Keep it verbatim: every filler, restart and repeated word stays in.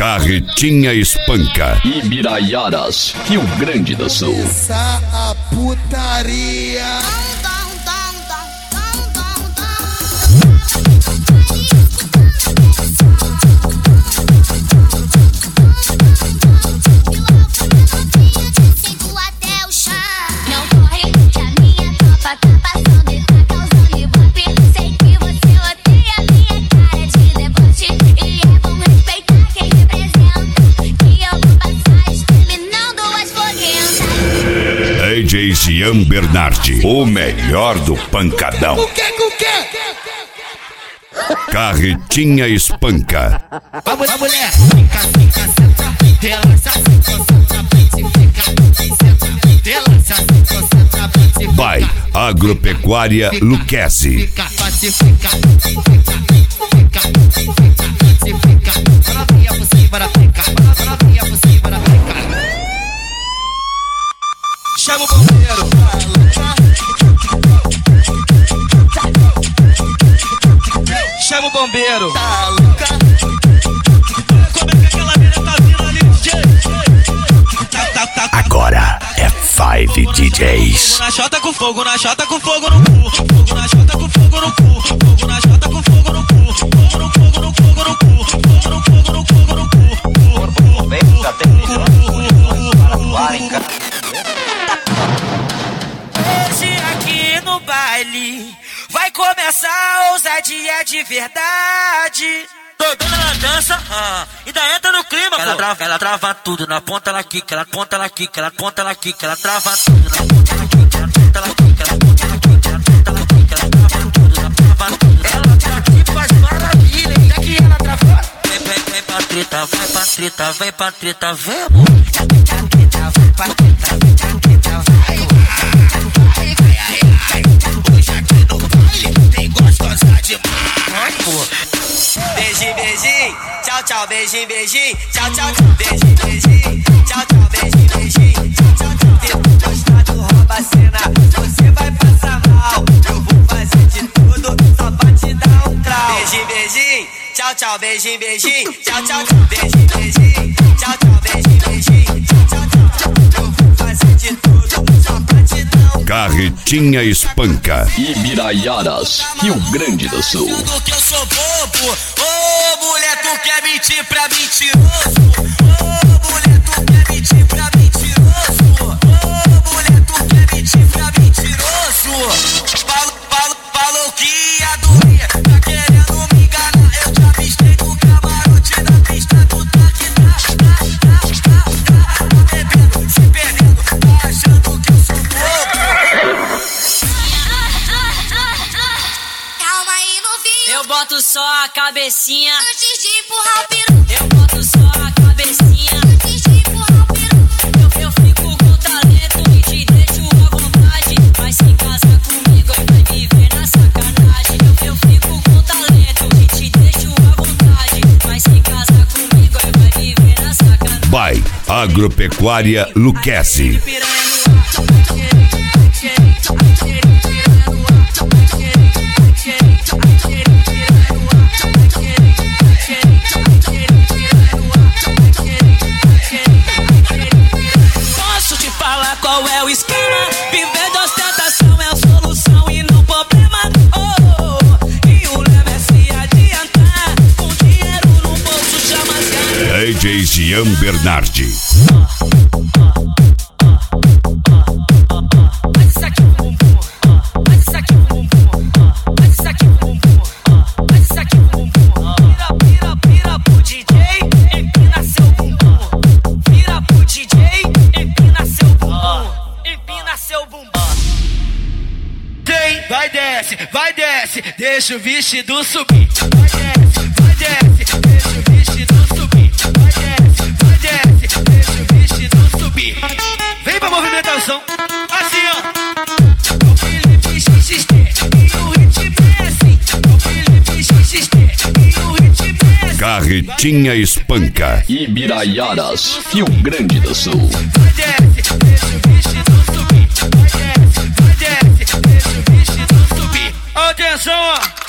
Carretinha Espanca. Ibiraiaras, Rio Grande do Sul. Essa a putaria. D J Jean Bernardi, o melhor do pancadão. O que, o que? Carretinha Espanca. Vamos, a mulher, fica, fica, senta, relaxa, se concentra, fica, senta, relaxa, se concentra, fica. By Agropecuária Luquezzi. Fica, pacifica, fica, fica, fica, pacifica. Bora via por cima da pica, bora via por cima da pica. Chama o bombeiro. Chama o bombeiro. Tá louca? Como é que aquela mina tá vindo ali, D J? Tá, tá, tá. Agora é Five D Js. Fogo na chota com fogo, na chota com fogo no cu. Fogo na chota com fogo no cu. Fogo na chota com fogo no cu. Fogo no fogo no fogo no cu. Fogo no fogo no fogo no cu. Vem, já tem para voar em casa. Hoje aqui no baile vai começar a ousadia de verdade. Tocando na dança, ah, ainda entra no clima. Ela trava, ela trava tudo, na ponta ela quica, ela ponta ela quica, ela ponta ela quica, ela trava tudo, na ponta ela quica, ela ponta ela quica, ela ponta ela quica, ela ponta ela quica, ela trava tudo, ela trava tudo. Ela tá aqui faz maravilha, e daqui ela trava. Vem, vem, vem pra treta, vai pra treta, vem pra treta, vem amor. Vai pra treta, vai pra treta, vai pra treta, vai. Hoje aqui no baile tem gostosa demais, pô. Beijinho, beijinho, tchau, tchau, beijinho, beijinho, tchau, tchau, beijinho, beijinho, tchau, tchau, beijinho, beijinho, tchau, tchau, tchau. Gostado, rouba a cena, você vai passar mal. Eu vou fazer de tudo só pra te dar um grau. Beijinho, beijinho, tchau, tchau, beijinho, beijinho, tchau, tchau, beijinho, beijinho, tchau, tchau, beijinho, beijinho, tchau, tchau, tchau. Eu vou fazer de tudo só pra te dar um grau. Carretinha Espanca. Ibiraiaras, Rio Grande do Sul. Achando que eu sou bobo, ô mulher, tu quer mentir pra mentiroso? Ô mulher, tu quer mentir pra mentiroso? Ô mulher, tu quer mentir pra mentiroso? Falou, falou, falou que ia doer, tá querendo me enganar. Eu te avistei no camarote da pista, tu tá que tá, tá, tá, tá, tá, tá bebendo, se perdendo, tá achando que eu sou bobo. Calma aí, novinho. Eu boto só a cabecinha Antes de empurrar o peru. Eu boto só a cabecinha Antes de empurrar o peru. Eu, eu fico com talento e te deixo à vontade. Vai se casar comigo e vai viver na sacanagem. Eu, eu fico com talento e te deixo à vontade. Vai se casar comigo e vai viver na sacanagem. By Agropecuária Luquezzi. Posso te falar qual é o esquema? Viver de ostentação é a solução e não problema. Oh, oh, oh. E o lema é se adiantar. Com dinheiro no bolso chama as ganas. D J Jean Bernardi. Faz isso aqui, bumbum. Faz isso aqui, bumbum. Faz isso aqui, bumbum. Faz isso aqui, bumbum. Vira, vira, vira pro D J, empina seu bumbum. Vira pro D J, empina seu bumbum. Empina seu bumbum. Tem, vai desce, vai desce, deixa o vestido subir. Vai desce, vai desce, deixa o vestido subir. Vai desce, vai desce, deixa o vestido subir. Vem pra movimentação, assim ó. O Felipe X X T e o ritmo é assim. O Felipe X X T e o ritmo é assim. Carretinha Espanca. Ibiraiaras, Rio Grande do Sul. Vai desce, deixa o vestido subir. Vai desce, vai desce, deixa o vestido subir. Atenção ó.